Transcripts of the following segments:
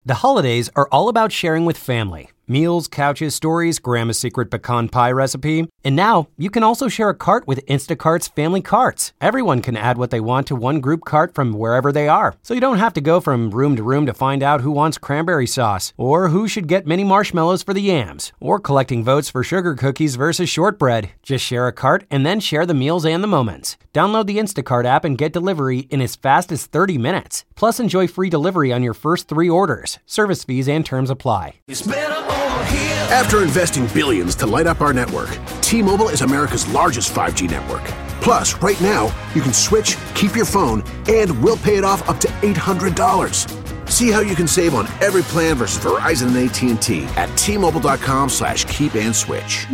The holidays are all about sharing with family. Meals, couches, stories, Grandma's secret pecan pie recipe. And now, you can also share a cart with Instacart's Family Carts. Everyone can add what they want to one group cart from wherever they are. So you don't have to go from room to find out who wants cranberry sauce, or who should get mini marshmallows for the yams, or collecting votes for sugar cookies versus shortbread. Just share a cart and then share the meals and the moments. Download the Instacart app and get delivery in as fast as 30 minutes. Plus, enjoy free delivery on your first 3 orders. Service fees and terms apply. After investing billions to light up our network, T-Mobile is America's largest 5G network. Plus, right now, you can switch, keep your phone, and we'll pay it off up to $800. See how you can save on every plan versus Verizon and AT&T at T-Mobile.com/keep-and-switch.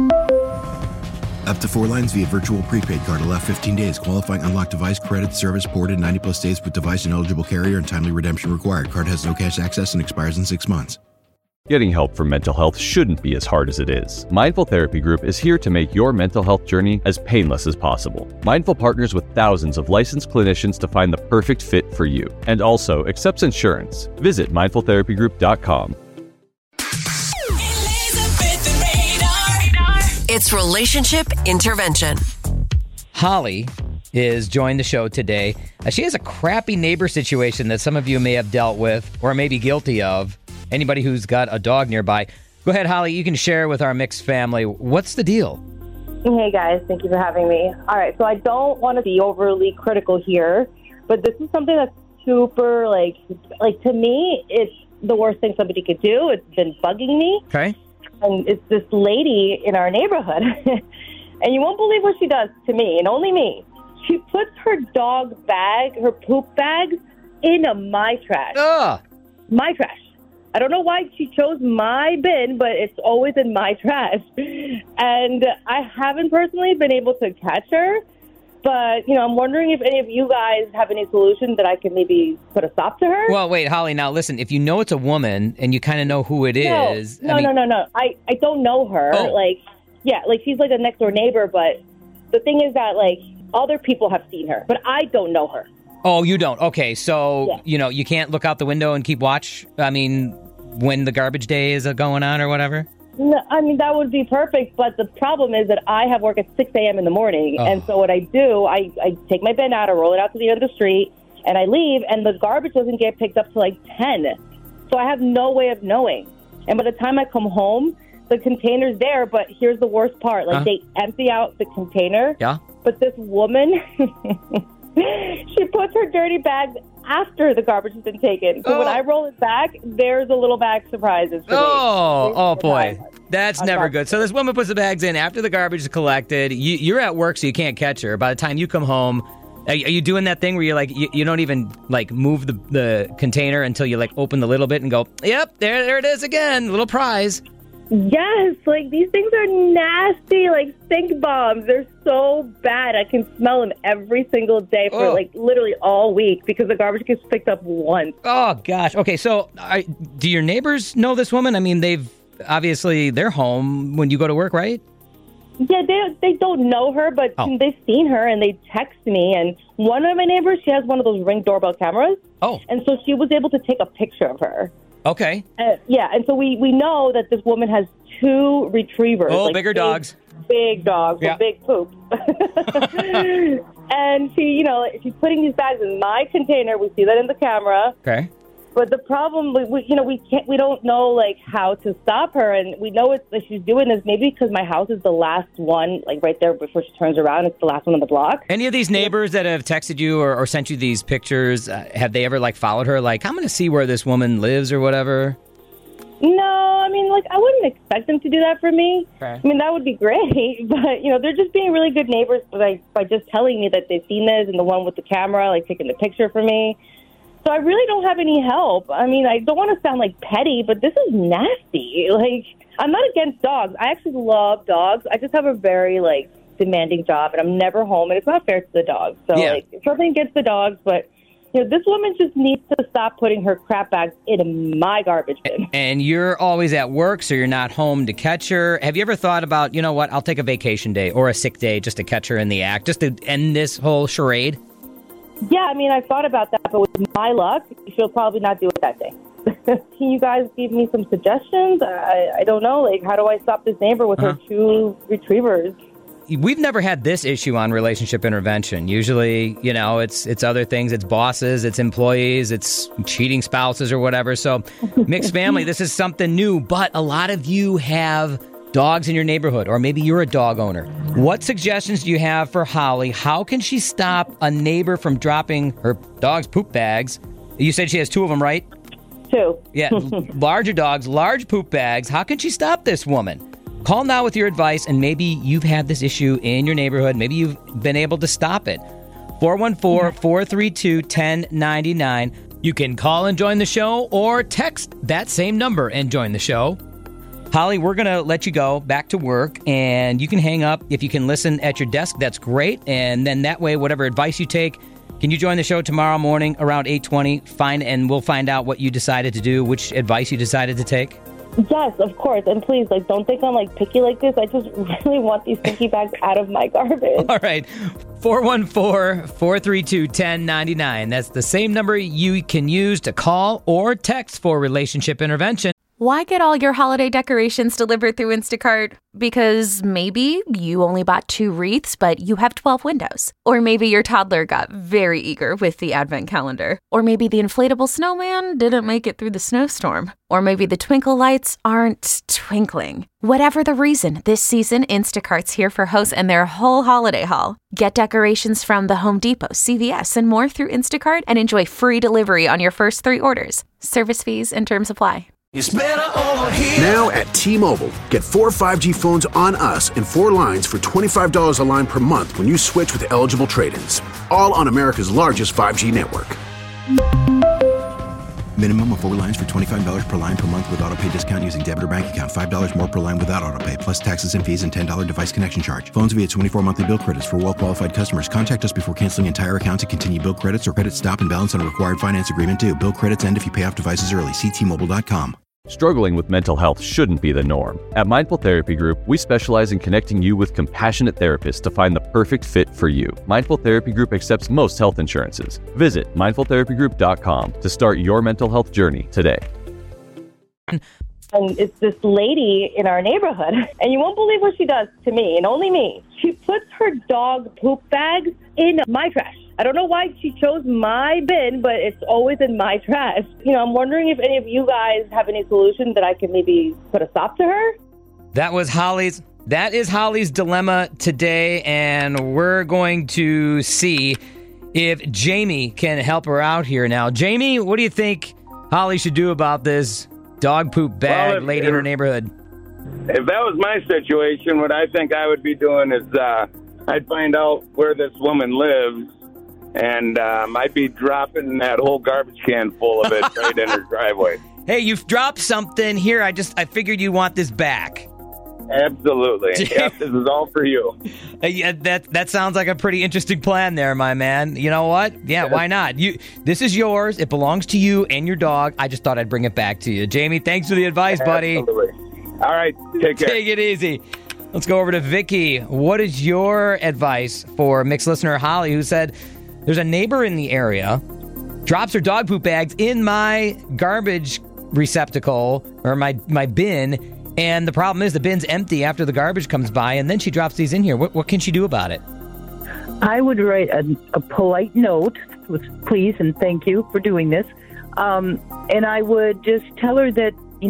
Up to 4 lines via virtual prepaid card. Allow 15 days. Qualifying unlocked device credit service ported 90+ days with device and eligible carrier and timely redemption required. Card has no cash access and expires in 6 months. Getting help for mental health shouldn't be as hard as it is. Mindful Therapy Group is here to make your mental health journey as painless as possible. Mindful partners with thousands of licensed clinicians to find the perfect fit for you, and also accepts insurance. Visit mindfultherapygroup.com. It's Relationship Intervention. Holly is joined the show today. She has a crappy neighbor situation that some of you may have dealt with or may be guilty of. Anybody who's got a dog nearby. Go ahead, Holly. You can share with our mixed family. What's the deal? Hey, guys. Thank you for having me. All right. So I don't want to be overly critical here, but this is something that's super, like to me, it's the worst thing somebody could do. It's been bugging me. Okay. And it's this lady in our neighborhood. And you won't believe what she does to me, and only me. She puts her dog bag, her poop bag, in my trash. Ugh. My trash. I don't know why she chose my bin, but it's always in my trash. And I haven't personally been able to catch her. But, I'm wondering if any of you guys have any solution that I can maybe put a stop to her. Well, wait, Holly, now listen, if you know it's a woman and you kind of know who it is. No. I don't know her. Oh. She's like a next door neighbor, but the thing is that, other people have seen her, but I don't know her. Oh, you don't? Okay, so, you can't look out the window and keep watch? I mean, when the garbage day is going on or whatever? No, I mean, that would be perfect, but the problem is that I have work at 6 a.m. in the morning, and so what I do, I take my bin out, I roll it out to the end of the street, and I leave, and the garbage doesn't get picked up till 10. So I have no way of knowing. And by the time I come home, the container's there, but here's the worst part. They empty out the container, but this woman... She puts her dirty bags after the garbage has been taken. So when I roll it back, there's a little bag surprises for me. Oh, boy. That's never good. So this woman puts the bags in after the garbage is collected. You're at work, so you can't catch her. By the time you come home, are you doing that thing where you're you don't even move the container until you open the little bit and go, yep, there it is again, little prize. Yes, these things are nasty, stink bombs. They're so bad. I can smell them every single day for literally all week because the garbage gets picked up once. Oh, gosh. Okay, so do your neighbors know this woman? I mean, they're home when you go to work, right? Yeah, they don't know her, but they've seen her and they text me. And one of my neighbors, she has one of those Ring doorbell cameras. Oh. And so she was able to take a picture of her. Okay. And so we know that this woman has 2 retrievers. Oh, bigger dogs. Big dogs with big poop. And she's putting these bags in my container. We see that in the camera. Okay. But the problem, we don't know how to stop her, and we know that she's doing this maybe because my house is the last one, right there before she turns around. It's the last one on the block. Any of these neighbors that have texted you or sent you these pictures, have they ever followed her? I'm going to see where this woman lives or whatever. No, I mean, I wouldn't expect them to do that for me. Okay. I mean, that would be great, but they're just being really good neighbors by just telling me that they've seen this, and the one with the camera taking the picture for me. So I really don't have any help. I mean, I don't want to sound petty, but this is nasty. I'm not against dogs. I actually love dogs. I just have a very, demanding job, and I'm never home, and it's not fair to the dogs. So, it's nothing against the dogs, but, this woman just needs to stop putting her crap bags in my garbage bin. And you're always at work, so you're not home to catch her. Have you ever thought about, I'll take a vacation day or a sick day just to catch her in the act, just to end this whole charade? Yeah, I mean, I thought about that, but with my luck, she'll probably not do it that day. Can you guys give me some suggestions? I don't know. Like, how do I stop this neighbor with her 2 retrievers? We've never had this issue on relationship intervention. Usually, it's other things. It's bosses, it's employees, it's cheating spouses or whatever. So mixed family, this is something new. But a lot of you have dogs in your neighborhood, or maybe you're a dog owner. What suggestions do you have for Holly? How can she stop a neighbor from dropping her dog's poop bags? You said she has 2 of them, right? 2. Yeah, larger dogs, large poop bags. How can she stop this woman? Call now with your advice, and maybe you've had this issue in your neighborhood. Maybe you've been able to stop it. 414-432-1099. You can call and join the show, or text that same number and join the show. Holly, we're going to let you go back to work, and you can hang up. If you can listen at your desk, that's great. And then that way, whatever advice you take, can you join the show tomorrow morning around 8:20? And we'll find out what you decided to do, which advice you decided to take. Yes, of course. And please, don't think I'm, picky like this. I just really want these stinky bags out of my garbage. All right. 414-432-1099. That's the same number you can use to call or text for relationship intervention. Why get all your holiday decorations delivered through Instacart? Because maybe you only bought 2 wreaths, but you have 12 windows. Or maybe your toddler got very eager with the advent calendar. Or maybe the inflatable snowman didn't make it through the snowstorm. Or maybe the twinkle lights aren't twinkling. Whatever the reason, this season, Instacart's here for hosts and their whole holiday haul. Get decorations from the Home Depot, CVS, and more through Instacart and enjoy free delivery on your first 3 orders. Service fees and terms apply. It's better over here. Now at T-Mobile, get 4 5G phones on us and 4 lines for $25 a line per month when you switch with eligible trade-ins. All on America's largest 5G network. Minimum of 4 lines for $25 per line per month with autopay discount using debit or bank account. $5 more per line without autopay, plus taxes and fees and $10 device connection charge. Phones via 24 monthly bill credits for well-qualified customers. Contact us before canceling entire account to continue bill credits or credit stop and balance on a required finance agreement due. Bill credits end if you pay off devices early. See T-Mobile.com. Struggling with mental health shouldn't be the norm. At Mindful Therapy Group, we specialize in connecting you with compassionate therapists to find the perfect fit for you. Mindful Therapy Group accepts most health insurances. Visit mindfultherapygroup.com to start your mental health journey today. And it's this lady in our neighborhood, and you won't believe what she does to me, and only me. She puts her dog poop bags in my trash. I don't know why she chose my bin, but it's always in my trash. I'm wondering if any of you guys have any solution that I can maybe put a stop to her. That is Holly's dilemma today, and we're going to see if Jamie can help her out here now. Jamie, what do you think Holly should do about this dog poop bag lady in her neighborhood? If that was my situation, what I think I would be doing is I'd find out where this woman lives, and I'd be dropping that whole garbage can full of it right in her driveway. Hey, you've dropped something here. I figured you want this back. Absolutely. Yep, this is all for you. Yeah, that sounds like a pretty interesting plan there, my man. You know what? Yeah, why not? This is yours. It belongs to you and your dog. I just thought I'd bring it back to you. Jamie, thanks for the advice, buddy. Absolutely. All right, take care. Take it easy. Let's go over to Vicky. What is your advice for mixed listener Holly, who said, there's a neighbor in the area, drops her dog poop bags in my garbage receptacle, or my bin, and the problem is the bin's empty after the garbage comes by, and then she drops these in here. What can she do about it? I would write a polite note with please and thank you for doing this. And I would just tell her that, we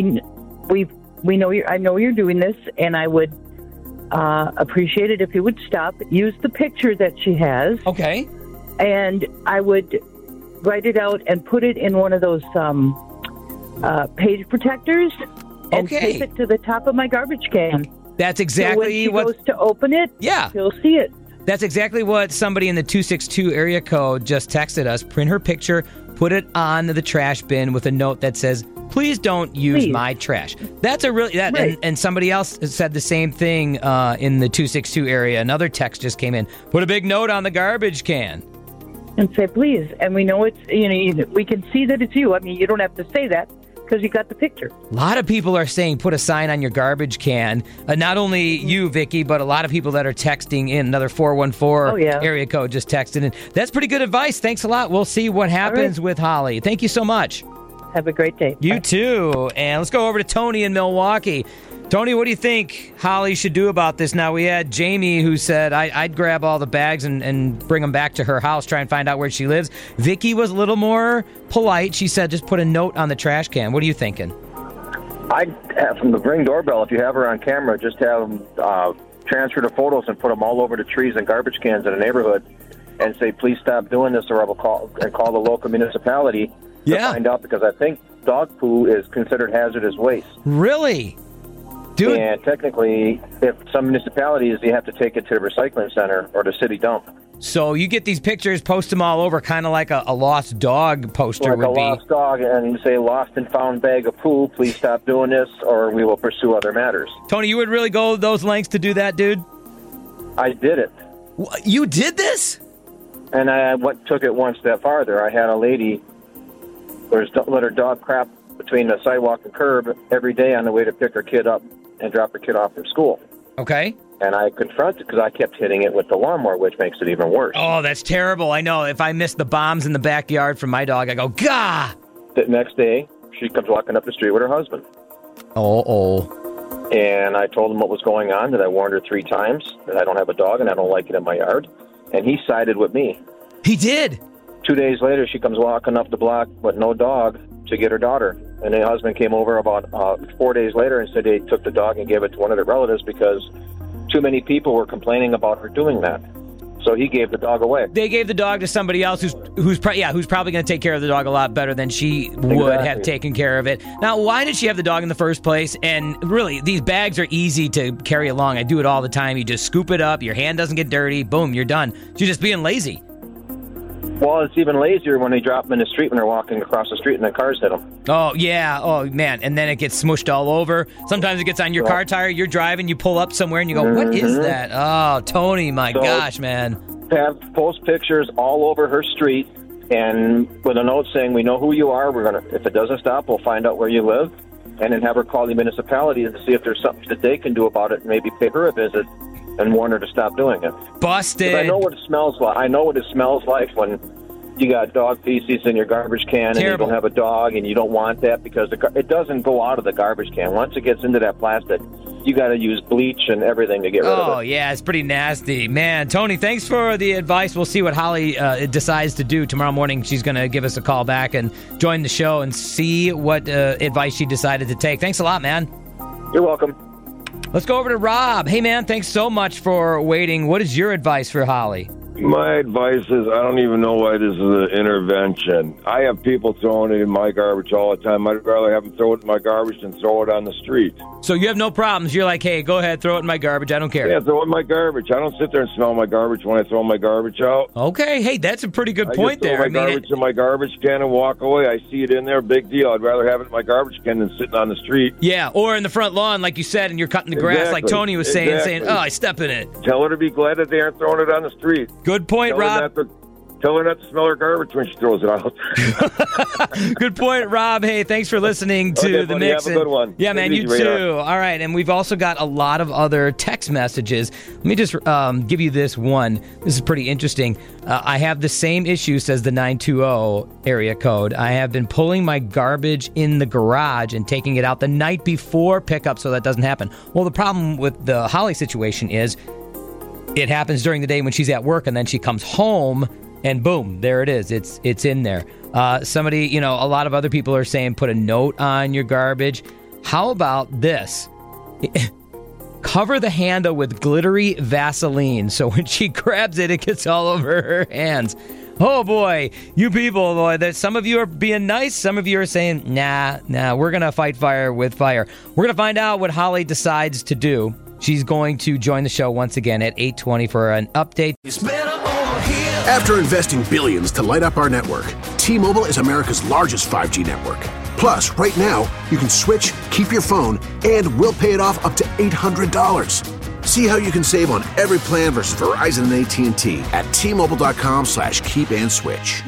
know I know you're doing this, and I would appreciate it if you would stop. Use the picture that she has. Okay. And I would write it out and put it in one of those page protectors and tape it to the top of my garbage can. That's exactly what... So when she goes to open it, she'll see it. That's exactly what somebody in the 262 area code just texted us. Print her picture, put it on the trash bin with a note that says, please don't use my trash. That's a really... Right. And somebody else said the same thing in the 262 area. Another text just came in. Put a big note on the garbage can. And say, please. And we know it's... we can see that it's you. I mean, you don't have to say that, because you got the picture. A lot of people are saying put a sign on your garbage can. Not only you, Vicky, but a lot of people that are texting in. Another 414 area code just texted in. That's pretty good advice. Thanks a lot. We'll see what happens with Holly. Thank you so much. Have a great day. You Bye. too. And let's go over to Tony in Milwaukee. Tony, what do you think Holly should do about this? Now, we had Jamie who said, I'd grab all the bags and bring them back to her house, try and find out where she lives. Vicky was a little more polite. She said, just put a note on the trash can. What are you thinking? I'd have from the Ring doorbell, if you have her on camera, just have them transfer the photos and put them all over the trees and garbage cans in the neighborhood and say, please stop doing this, or I will call the local municipality to find out, because I think dog poo is considered hazardous waste. Really? Dude. And technically, if some municipalities, you have to take it to the recycling center or the city dump. So you get these pictures, post them all over, kind of like a lost dog poster like would be. Like a lost dog, and you say, lost and found bag of poo, please stop doing this, or we will pursue other matters. Tony, you would really go those lengths to do that, dude? I did it. You did this? And I took it one step farther. I had a lady let her dog crap between the sidewalk and curb every day on the way to pick her kid up and drop her kid off from school. Okay. And I confronted because I kept hitting it with the lawnmower, which makes it even worse. Oh, that's terrible. I know. If I miss the bombs in the backyard from my dog, I go, gah! The next day, she comes walking up the street with her husband. Oh. And I told him what was going on, that I warned her 3 times, that I don't have a dog and I don't like it in my yard. And he sided with me. He did? 2 days later, she comes walking up the block with no dog to get her daughter. And the husband came over about 4 days later and said they took the dog and gave it to one of their relatives because too many people were complaining about her doing that. So he gave the dog away. They gave the dog to somebody else who's probably going to take care of the dog a lot better than she would have taken care of it. Now, why did she have the dog in the first place? And really, these bags are easy to carry along. I do it all the time. You just scoop it up. Your hand doesn't get dirty. Boom, you're done. She's just being lazy. Well, it's even lazier when they drop them in the street when they're walking across the street and the cars hit them. Oh, yeah. Oh, man. And then it gets smushed all over. Sometimes it gets on your car tire. You're driving, you pull up somewhere, and you go, what is that? Oh, Tony, my gosh, man. Post pictures all over her street and with a note saying, we know who you are. If it doesn't stop, we'll find out where you live. And then have her call the municipality to see if there's something that they can do about it and maybe pay her a visit and warn her to stop doing it. Busted. I know what it smells like. I know what it smells like when you got dog feces in your garbage can. Terrible. And you don't have a dog and you don't want that because it doesn't go out of the garbage can. Once it gets into that plastic, you got to use bleach and everything to get rid of it. Oh, yeah, it's pretty nasty. Man, Tony, thanks for the advice. We'll see what Holly decides to do. Tomorrow morning, she's going to give us a call back and join the show and see what advice she decided to take. Thanks a lot, man. You're welcome. Let's go over to Rob. Hey, man, thanks so much for waiting. What is your advice for Holly? My advice is I don't even know why this is an intervention. I have people throwing it in my garbage all the time. I'd rather have them throw it in my garbage than throw it on the street. So you have no problems. You're like, hey, go ahead, throw it in my garbage. I don't care. Yeah, throw it in my garbage. I don't sit there and smell my garbage when I throw my garbage out. Okay, hey, that's a pretty good point there. I throw my garbage in my garbage can and walk away. I see it in there, big deal. I'd rather have it in my garbage can than sitting on the street. Yeah, or in the front lawn, like you said, and you're cutting the grass, like Tony was saying, oh, I step in it. Tell her to be glad that they aren't throwing it on the street. Good point, Rob. Tell her not to smell her garbage when she throws it out. Good point, Rob. Hey, thanks for listening to the mix. Have a good one. Yeah, man, you too. All right, and we've also got a lot of other text messages. Let me just give you this one. This is pretty interesting. I have the same issue, says the 920 area code. I have been pulling my garbage in the garage and taking it out the night before pickup so that doesn't happen. Well, the problem with the Holly situation is it happens during the day when she's at work, and then she comes home, and boom, there it is. It's in there. Somebody, a lot of other people are saying put a note on your garbage. How about this? Cover the handle with glittery Vaseline so when she grabs it, it gets all over her hands. Oh, boy. You people, boy, some of you are being nice. Some of you are saying, nah, we're going to fight fire with fire. We're going to find out what Holly decides to do. She's going to join the show once again at 8:20 for an update. After investing billions to light up our network, T-Mobile is America's largest 5G network. Plus, right now, you can switch, keep your phone, and we'll pay it off up to $800. See how you can save on every plan versus Verizon and AT&T at T-Mobile.com/keep-and-switch.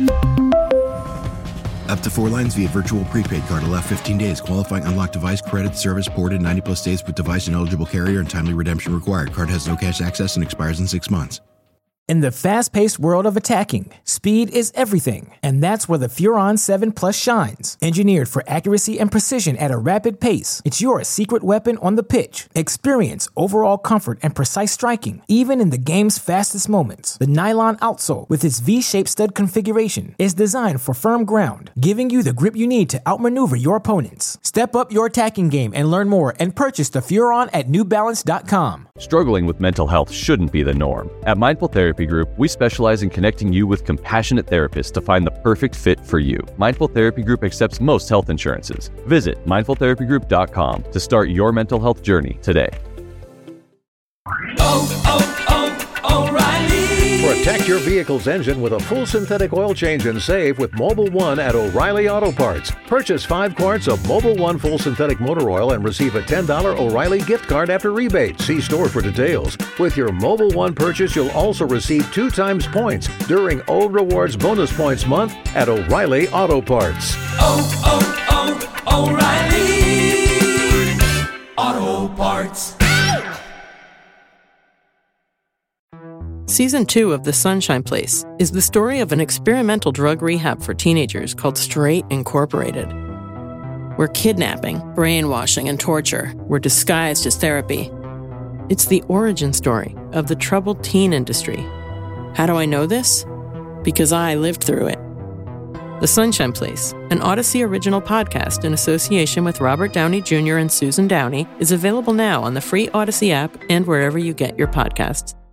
Up to 4 lines via virtual prepaid card. Allow 15 days. Qualifying unlocked device credit service ported 90+ states with device and eligible carrier and timely redemption required. Card has no cash access and expires in 6 months. In the fast-paced world of attacking, speed is everything, and that's where the Furon 7 Plus shines. Engineered for accuracy and precision at a rapid pace, it's your secret weapon on the pitch. Experience overall comfort and precise striking, even in the game's fastest moments. The nylon outsole, with its V-shaped stud configuration, is designed for firm ground, giving you the grip you need to outmaneuver your opponents. Step up your attacking game and learn more and purchase the Furon at NewBalance.com. Struggling with mental health shouldn't be the norm. At Mindful Therapy Group, we specialize in connecting you with compassionate therapists to find the perfect fit for you. Mindful Therapy Group accepts most health insurances. Visit mindfultherapygroup.com to start your mental health journey today. O'Reilly. Protect your vehicle's engine with a full synthetic oil change and save with Mobil 1 at O'Reilly Auto Parts. Purchase 5 quarts of Mobil 1 full synthetic motor oil and receive a $10 O'Reilly gift card after rebate. See store for details. With your Mobil 1 purchase, you'll also receive 2 times points during O Rewards Bonus Points Month at O'Reilly Auto Parts. O'Reilly Auto Parts. Season 2 of The Sunshine Place is the story of an experimental drug rehab for teenagers called Straight Incorporated, where kidnapping, brainwashing, and torture were disguised as therapy. It's the origin story of the troubled teen industry. How do I know this? Because I lived through it. The Sunshine Place, an Odyssey original podcast in association with Robert Downey Jr. and Susan Downey, is available now on the free Odyssey app and wherever you get your podcasts.